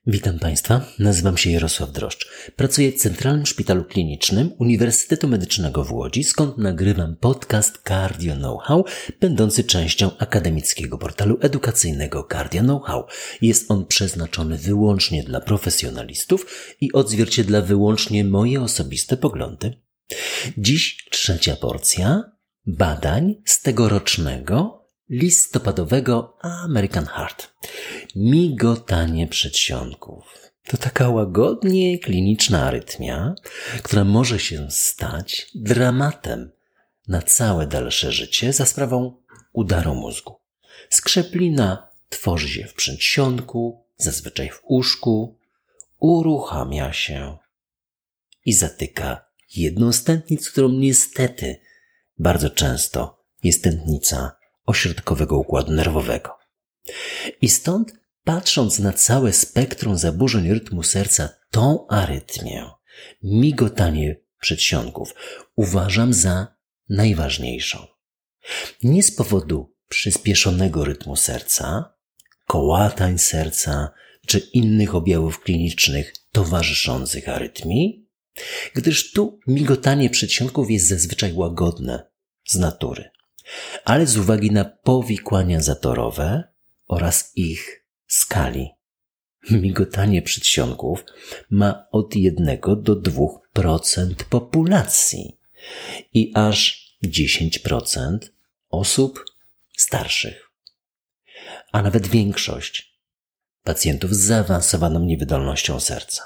Witam Państwa, nazywam się Jarosław Droszcz. Pracuję w Centralnym Szpitalu Klinicznym Uniwersytetu Medycznego w Łodzi, skąd nagrywam podcast Cardio Know-how, będący częścią akademickiego portalu edukacyjnego Cardio Know-how. Jest on przeznaczony wyłącznie dla profesjonalistów i odzwierciedla wyłącznie moje osobiste poglądy. Dziś trzecia porcja badań z tegorocznego listopadowego American Heart. Migotanie przedsionków. To taka łagodnie kliniczna arytmia, która może się stać dramatem na całe dalsze życie za sprawą udaru mózgu. Skrzeplina tworzy się w przedsionku, zazwyczaj w uszku, uruchamia się i zatyka jedną z tętnic, którą niestety bardzo często jest tętnica ośrodkowego układu nerwowego. I stąd, patrząc na całe spektrum zaburzeń rytmu serca, tą arytmię, migotanie przedsionków, uważam za najważniejszą. Nie z powodu przyspieszonego rytmu serca, kołatań serca czy innych objawów klinicznych towarzyszących arytmii, gdyż tu migotanie przedsionków jest zazwyczaj łagodne z natury, ale z uwagi na powikłania zatorowe oraz ich skali. Migotanie przedsionków ma od 1 do 2% populacji i aż 10% osób starszych, a nawet większość pacjentów z zaawansowaną niewydolnością serca.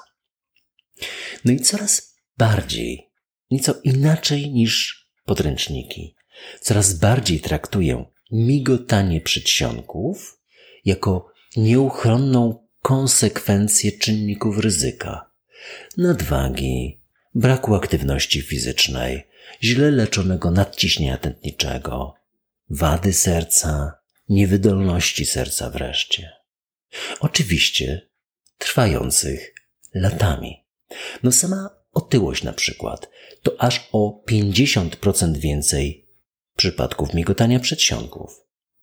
No i coraz bardziej, nieco inaczej niż podręczniki, coraz bardziej traktuję migotanie przedsionków jako nieuchronną konsekwencję czynników ryzyka, nadwagi, braku aktywności fizycznej, źle leczonego nadciśnienia tętniczego, wady serca, niewydolności serca wreszcie. Oczywiście trwających latami. No sama otyłość na przykład to aż o 50% więcej przypadków migotania przedsionków.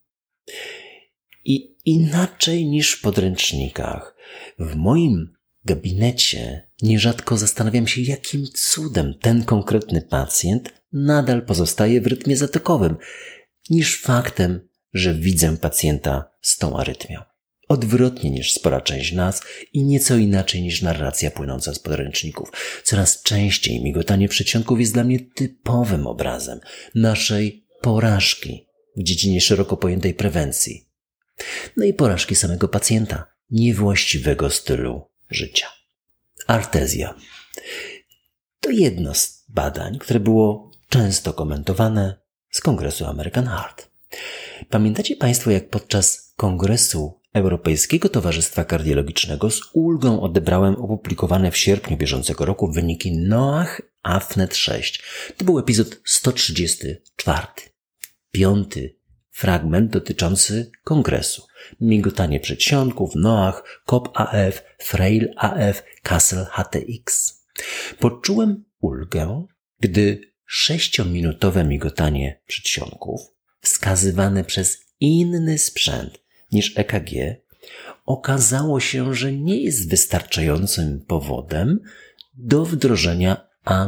I inaczej niż w podręcznikach, w moim gabinecie nierzadko zastanawiam się, jakim cudem ten konkretny pacjent nadal pozostaje w rytmie zatokowym, niż faktem, że widzę pacjenta z tą arytmią. Odwrotnie niż spora część nas i nieco inaczej niż narracja płynąca z podręczników. Coraz częściej migotanie przedsionków jest dla mnie typowym obrazem naszej porażki w dziedzinie szeroko pojętej prewencji. No i porażki samego pacjenta, niewłaściwego stylu życia. Artezja. To jedno z badań, które było często komentowane z Kongresu American Heart. Pamiętacie Państwo, jak podczas Kongresu Europejskiego Towarzystwa Kardiologicznego z ulgą odebrałem opublikowane w sierpniu bieżącego roku wyniki NOAH AFNET 6. To był epizod 134. 5. fragment dotyczący kongresu. Migotanie przedsionków, NOAH, COP-AF, FRAIL-AF, CASTLE-HTX. Poczułem ulgę, gdy 6-minutowe migotanie przedsionków, wskazywane przez inny sprzęt niż EKG, okazało się, że nie jest wystarczającym powodem do wdrożenia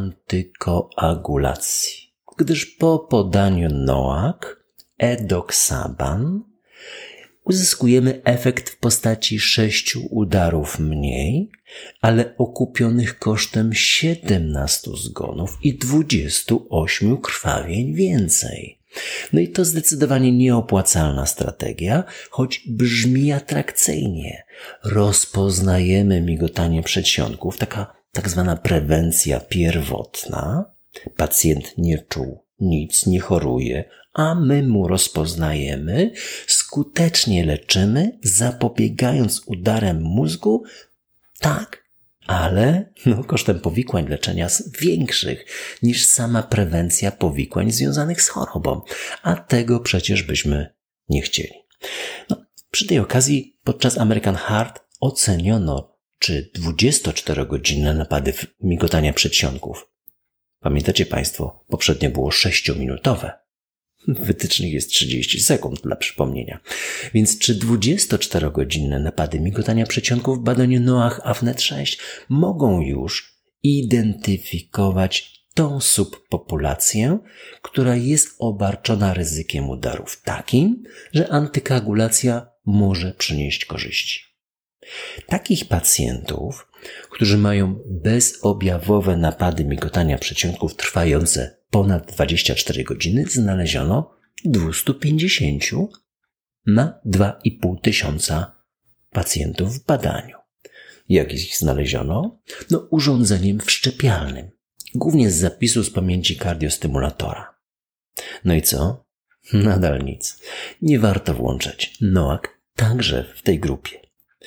antykoagulacji, gdyż po podaniu NOAC edoxaban uzyskujemy efekt w postaci 6 udarów mniej, ale okupionych kosztem 17 zgonów i 28 krwawień więcej. No i to zdecydowanie nieopłacalna strategia, choć brzmi atrakcyjnie. Rozpoznajemy migotanie przedsionków, taka tak zwana prewencja pierwotna. Pacjent nie czuł nic, nie choruje, a my mu rozpoznajemy, skutecznie leczymy, zapobiegając udarem mózgu, tak, ale kosztem powikłań leczenia większych niż sama prewencja powikłań związanych z chorobą, a tego przecież byśmy nie chcieli. Przy tej okazji podczas American Heart oceniono, czy 24-godzinne napady migotania przedsionków, pamiętacie Państwo, poprzednio było 6-minutowe, Wytycznych jest 30 sekund dla przypomnienia. Więc czy 24-godzinne napady migotania przedsionków w badaniu NOAH-AFNET-6 mogą już identyfikować tą subpopulację, która jest obarczona ryzykiem udarów takim, że antykoagulacja może przynieść korzyści. Takich pacjentów, którzy mają bezobjawowe napady migotania przedsionków trwające ponad 24 godziny, znaleziono 250 na 2,5 tysiąca pacjentów w badaniu. Jak ich znaleziono? Urządzeniem wszczepialnym, głównie z zapisu z pamięci kardiostymulatora. No i co? Nadal nic. Nie warto włączać NOAC także w tej grupie.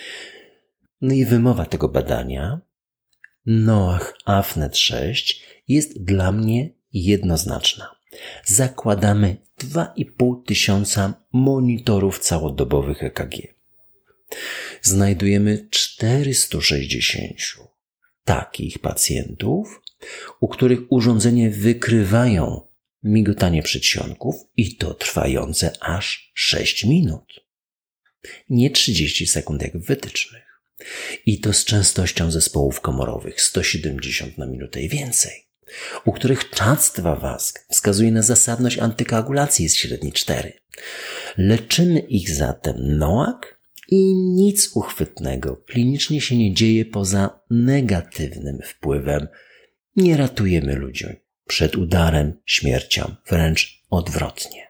No i wymowa tego badania NOAH-AFNET-6 jest dla mnie jednoznaczna. Zakładamy 2,5 tysiąca monitorów całodobowych EKG. Znajdujemy 460 takich pacjentów, u których urządzenie wykrywają migotanie przedsionków i to trwające aż 6 minut. Nie 30 sekund jak w wytycznych. I to z częstością zespołów komorowych 170 na minutę i więcej, u których czas WASC wskazuje na zasadność antykoagulacji, jest średni 4. Leczymy ich zatem NOAC i nic uchwytnego klinicznie się nie dzieje poza negatywnym wpływem. Nie ratujemy ludzi przed udarem, śmiercią, wręcz odwrotnie.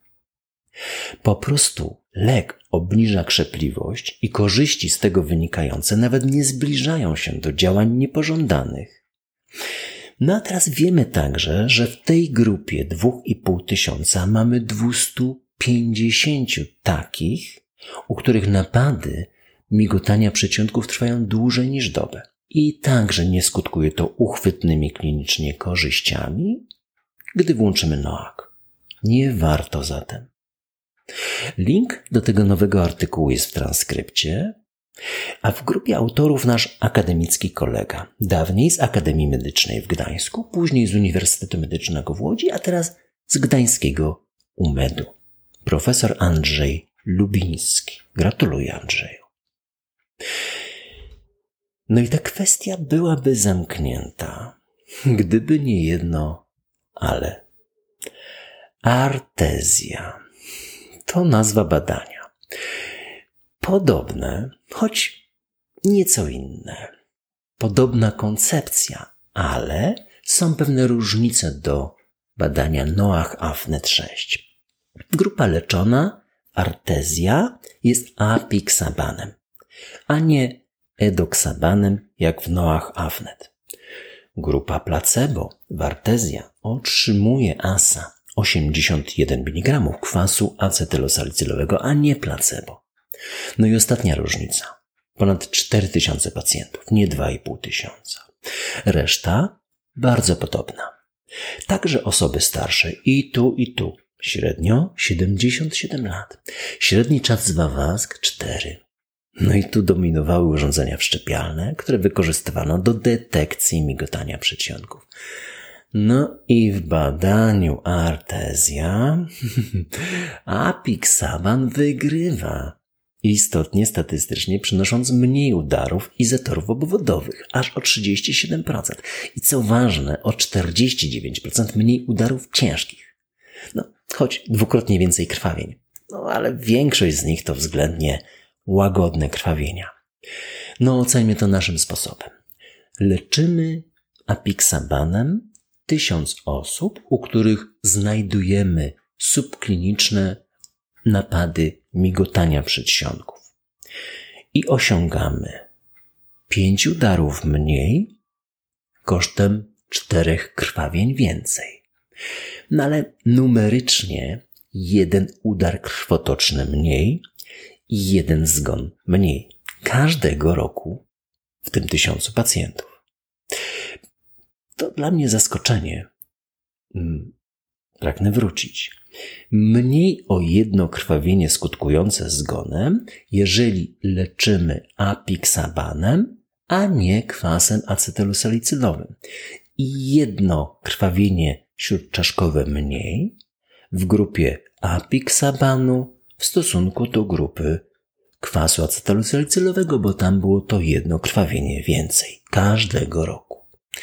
Po prostu lek obniża krzepliwość i korzyści z tego wynikające nawet nie zbliżają się do działań niepożądanych. No a teraz wiemy także, że w tej grupie 2,5 tysiąca mamy 250 takich, u których napady migotania przedsionków trwają dłużej niż dobę. I także nie skutkuje to uchwytnymi klinicznie korzyściami, gdy włączymy NOAC. Nie warto zatem. Link do tego nowego artykułu jest w transkrypcie, a w grupie autorów nasz akademicki kolega, dawniej z Akademii Medycznej w Gdańsku, później z Uniwersytetu Medycznego w Łodzi, a teraz z gdańskiego UMED-u, profesor Andrzej Lubiński. Gratuluję, Andrzeju. No i ta kwestia byłaby zamknięta, gdyby nie jedno ale. Artezja to nazwa badania. Podobne, choć nieco inne. Podobna koncepcja, ale są pewne różnice do badania NOAH-AFNET-6. Grupa leczona, artezja, jest apixabanem, a nie edoxabanem jak w NOAH-AFNET. Grupa placebo, artezja, otrzymuje ASA 81 mg kwasu acetylosalicylowego, a nie placebo. No i ostatnia różnica. Ponad 4000 pacjentów, nie 2,5 tysiąca. Reszta bardzo podobna. Także osoby starsze i tu. Średnio 77 lat. Średni czas WASC 4. No i tu dominowały urządzenia wszczepialne, które wykorzystywano do detekcji migotania przedsionków. No i w badaniu artezja apixaban wygrywa, istotnie statystycznie przynosząc mniej udarów i zatorów obwodowych, aż o 37%. I co ważne, o 49% mniej udarów ciężkich. No, choć dwukrotnie więcej krwawień. No, ale większość z nich to względnie łagodne krwawienia. No, oceńmy to naszym sposobem. Leczymy apixabanem 1000 osób, u których znajdujemy subkliniczne napady migotania przedsionków. I osiągamy 5 udarów mniej kosztem 4 krwawień więcej. No ale numerycznie 1 udar krwotoczny mniej i 1 zgon mniej każdego roku w tym 1000 pacjentów. To dla mnie zaskoczenie. Pragnę wrócić. Mniej o 1 krwawienie skutkujące zgonem, jeżeli leczymy apixabanem, a nie kwasem acetylosalicylowym. I 1 krwawienie śródczaszkowe mniej w grupie apixabanu w stosunku do grupy kwasu acetylosalicylowego, bo tam było to jedno krwawienie więcej każdego roku.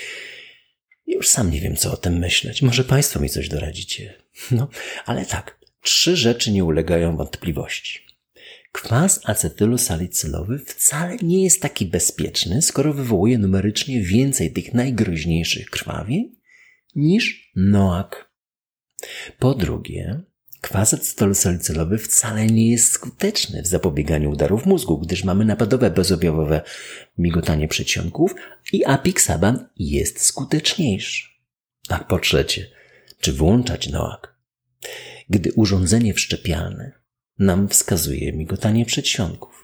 Już sam nie wiem, co o tym myśleć. Może Państwo mi coś doradzicie. Ale tak, 3 rzeczy nie ulegają wątpliwości. Kwas acetylosalicylowy wcale nie jest taki bezpieczny, skoro wywołuje numerycznie więcej tych najgroźniejszych krwawień niż NOAC. Po drugie, kwas acetylosalicylowy wcale nie jest skuteczny w zapobieganiu udarów mózgu, gdyż mamy napadowe bezobjawowe migotanie przedsionków i apixaban jest skuteczniejszy. A po trzecie, czy włączać NOAC, gdy urządzenie wszczepialne nam wskazuje migotanie przedsionków?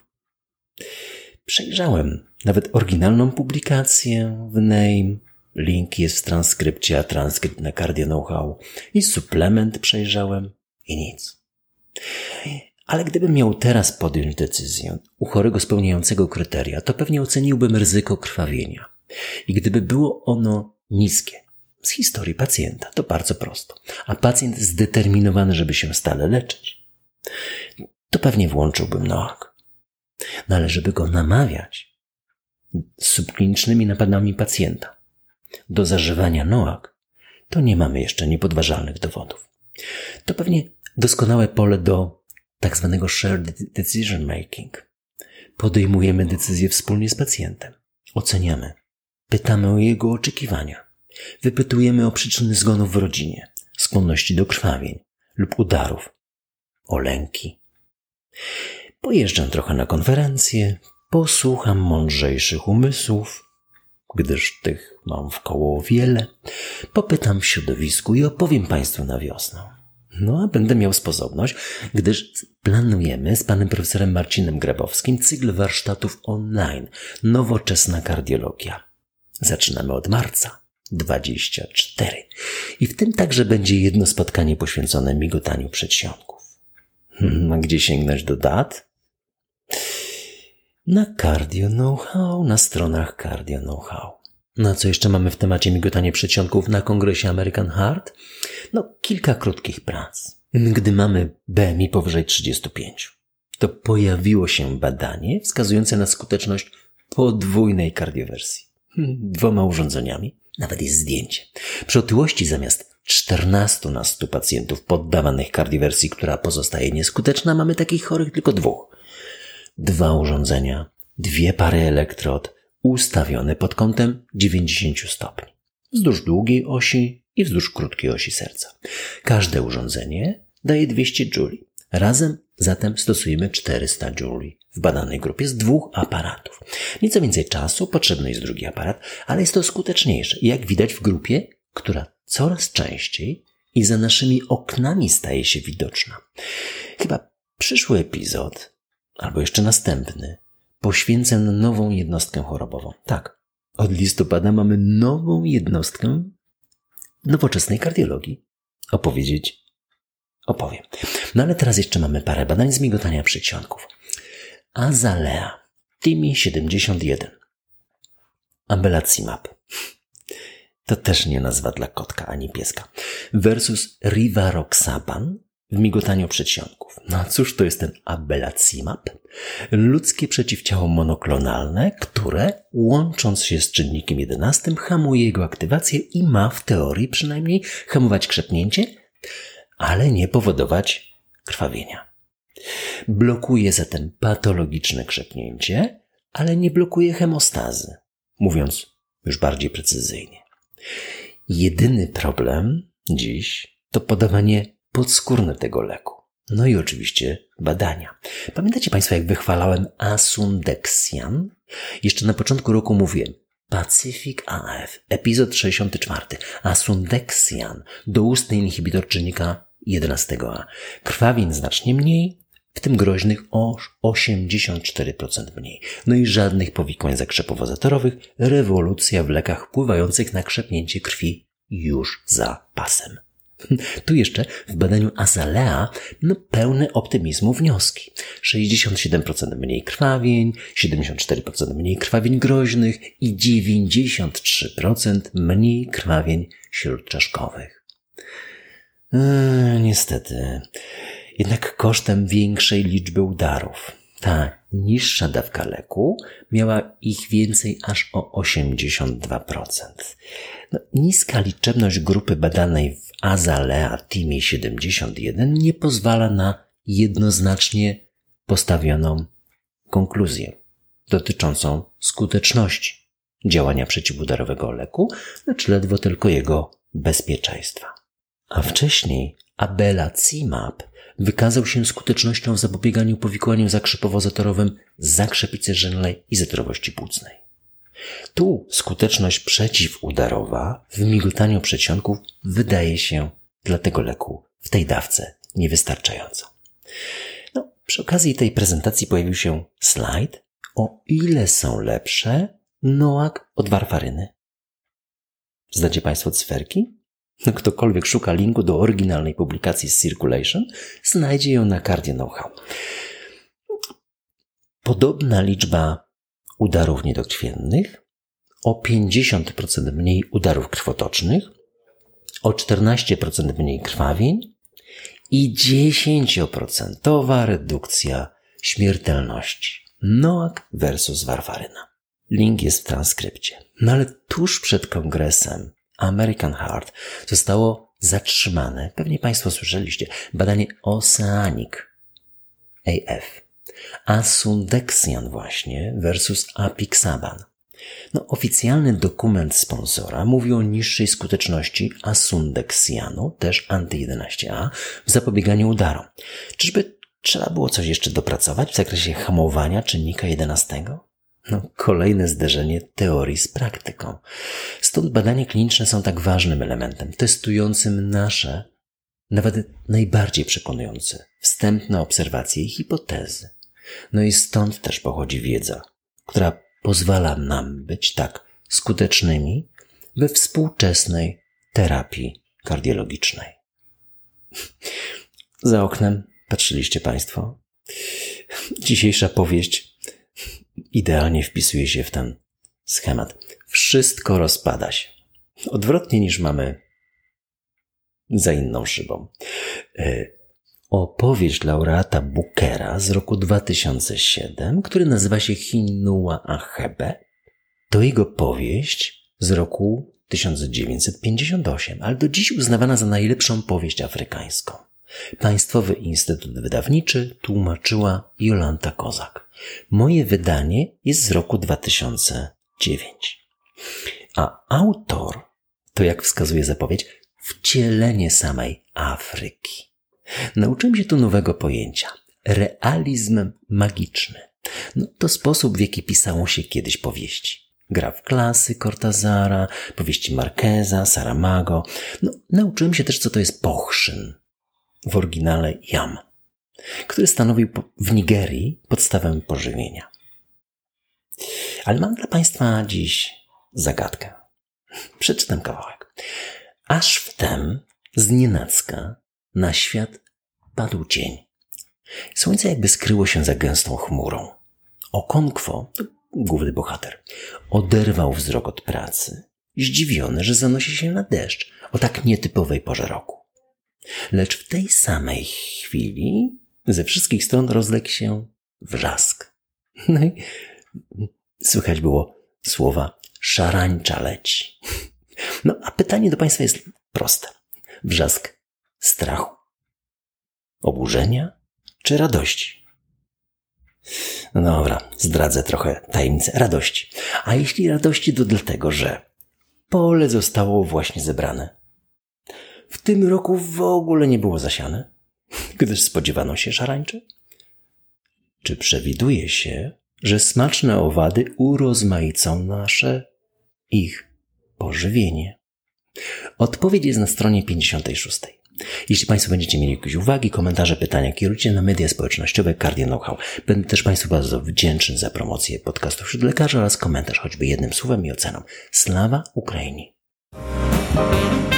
Przejrzałem nawet oryginalną publikację w NAME, link jest w transkrypcie, a transkrypt na Cardio Know-how, i suplement przejrzałem i nic. Ale gdybym miał teraz podjąć decyzję u chorego spełniającego kryteria, to pewnie oceniłbym ryzyko krwawienia. I gdyby było ono niskie, z historii pacjenta, to bardzo prosto, a pacjent zdeterminowany, żeby się stale leczyć, to pewnie włączyłbym NOAC. Ale żeby go namawiać z subklinicznymi napadami pacjenta do zażywania NOAC, to nie mamy jeszcze niepodważalnych dowodów. To pewnie doskonałe pole do tak zwanego shared decision making. Podejmujemy decyzję wspólnie z pacjentem. Oceniamy. Pytamy o jego oczekiwania. Wypytujemy o przyczyny zgonów w rodzinie, skłonności do krwawień lub udarów, o lęki. Pojeżdżam trochę na konferencje, posłucham mądrzejszych umysłów, gdyż tych mam wkoło wiele. Popytam w środowisku i opowiem Państwu na wiosnę. A będę miał sposobność, gdyż planujemy z panem profesorem Marcinem Grabowskim cykl warsztatów online Nowoczesna kardiologia. Zaczynamy od marca 24 i w tym także będzie jedno spotkanie poświęcone migotaniu przedsionków. A gdzie sięgnąć do dat? Na Cardio Know-how, na stronach Cardio Know-how. Co jeszcze mamy w temacie migotania przedsionków na kongresie American Heart? Kilka krótkich prac. Gdy mamy BMI powyżej 35, to pojawiło się badanie wskazujące na skuteczność podwójnej kardiowersji. 2 urządzeniami, nawet jest zdjęcie. Przy otyłości zamiast 14 na 100 pacjentów poddawanych kardiowersji, która pozostaje nieskuteczna, mamy takich chorych tylko 2. 2 urządzenia, 2 pary elektrod ustawione pod kątem 90 stopni. Wzdłuż długiej osi i wzdłuż krótkiej osi serca. Każde urządzenie daje 200 jouli. Razem zatem stosujemy 400 jouli w badanej grupie z 2 aparatów. Nieco więcej czasu potrzebny jest drugi aparat, ale jest to skuteczniejsze. Jak widać w grupie, która coraz częściej i za naszymi oknami staje się widoczna. Chyba przyszły epizod, albo jeszcze następny, poświęcę na nową jednostkę chorobową. Tak, od listopada mamy nową jednostkę nowoczesnej kardiologii. Opowiem. Ale teraz jeszcze mamy parę badań z migotania przedsionków. Azalea, TIMI 71, Abelacimab. To też nie nazwa dla kotka ani pieska. Versus Rivaroxaban w migotaniu przedsionków. Cóż to jest ten Abelacimab? Ludzkie przeciwciało monoklonalne, które łącząc się z czynnikiem 11 hamuje jego aktywację i ma w teorii przynajmniej hamować krzepnięcie, ale nie powodować krwawienia. Blokuje zatem patologiczne krzepnięcie, ale nie blokuje hemostazy, mówiąc już bardziej precyzyjnie. Jedyny problem dziś to podawanie podskórne tego leku. I oczywiście badania. Pamiętacie Państwo, jak wychwalałem Asundexian? Jeszcze na początku roku mówiłem Pacific AF, epizod 64. Asundexian, doustny inhibitor czynnika 11A. Krwawień znacznie mniej, w tym groźnych o 84% mniej. I żadnych powikłań zakrzepowo-zatorowych, rewolucja w lekach wpływających na krzepnięcie krwi już za pasem. Tu jeszcze w badaniu Azalea pełne optymizmu wnioski. 67% mniej krwawień, 74% mniej krwawień groźnych i 93% mniej krwawień śródczaszkowych. Niestety. Jednak kosztem większej liczby udarów. Ta niższa dawka leku miała ich więcej aż o 82%. Niska liczebność grupy badanej w Azalea-Teamie 71 nie pozwala na jednoznacznie postawioną konkluzję dotyczącą skuteczności działania przeciwudarowego leku, lecz ledwo tylko jego bezpieczeństwa. A wcześniej Abelacimab wykazał się skutecznością w zapobieganiu powikłaniom zakrzepowo-zatorowym zakrzepicy żylnej i zatorowości płucnej. Tu skuteczność przeciwudarowa w migotaniu przedsionków wydaje się dla tego leku w tej dawce niewystarczająca. Przy okazji tej prezentacji pojawił się slajd, o ile są lepsze NOAC od warfaryny. Znacie Państwo cyferki? Ktokolwiek szuka linku do oryginalnej publikacji z Circulation, znajdzie ją na Cardio Know-how. Podobna liczba udarów niedokrwiennych, o 50% mniej udarów krwotocznych, o 14% mniej krwawień i 10% redukcja śmiertelności. NOAC versus warfaryna. Link jest w transkrypcie. Ale tuż przed kongresem American Heart zostało zatrzymane, pewnie Państwo słyszeliście, badanie Oceanic AF. Asundexian właśnie versus Apixaban. Oficjalny dokument sponsora mówi o niższej skuteczności Asundexianu, też anty-11A, w zapobieganiu udarom. Czyżby trzeba było coś jeszcze dopracować w zakresie hamowania czynnika 11? Kolejne zderzenie teorii z praktyką. Stąd badania kliniczne są tak ważnym elementem, testującym nasze, nawet najbardziej przekonujące, wstępne obserwacje i hipotezy. I stąd też pochodzi wiedza, która pozwala nam być tak skutecznymi we współczesnej terapii kardiologicznej. Za oknem patrzyliście Państwo. Dzisiejsza powieść idealnie wpisuje się w ten schemat. Wszystko rozpada się. Odwrotnie niż mamy za inną szybą. Opowieść laureata Bookera z roku 2007, który nazywa się Chinua Achebe, to jego powieść z roku 1958, ale do dziś uznawana za najlepszą powieść afrykańską. Państwowy Instytut Wydawniczy tłumaczyła Jolanta Kozak. Moje wydanie jest z roku 2009. A autor to, jak wskazuje zapowiedź, wcielenie samej Afryki. Nauczyłem się tu nowego pojęcia. Realizm magiczny. To sposób, w jaki pisało się kiedyś powieści. Gra w klasy Cortázara, powieści Marqueza, Saramago. Nauczyłem się też, co to jest pochrzyn. W oryginale yam, który stanowił w Nigerii podstawę pożywienia. Ale mam dla Państwa dziś zagadkę. Przeczytam kawałek. Aż wtem znienacka na świat padł cień. Słońce jakby skryło się za gęstą chmurą. Okonkwo, główny bohater, oderwał wzrok od pracy, zdziwiony, że zanosi się na deszcz o tak nietypowej porze roku. Lecz w tej samej chwili ze wszystkich stron rozległ się wrzask. I słychać było słowa szarańcza leci. A pytanie do Państwa jest proste. Wrzask strachu, oburzenia czy radości? Dobra, zdradzę trochę tajemnicę radości. A jeśli radości, to dlatego, że pole zostało właśnie zebrane. W tym roku w ogóle nie było zasiane, gdyż spodziewano się szarańczy? Czy przewiduje się, że smaczne owady urozmaicą ich pożywienie? Odpowiedź jest na stronie 56. Jeśli Państwo będziecie mieli jakieś uwagi, komentarze, pytania, kierujcie na media społecznościowe Cardio Know-how. Będę też Państwu bardzo wdzięczny za promocję podcastu wśród lekarzy oraz komentarz choćby jednym słowem i oceną. Sława Ukrainie!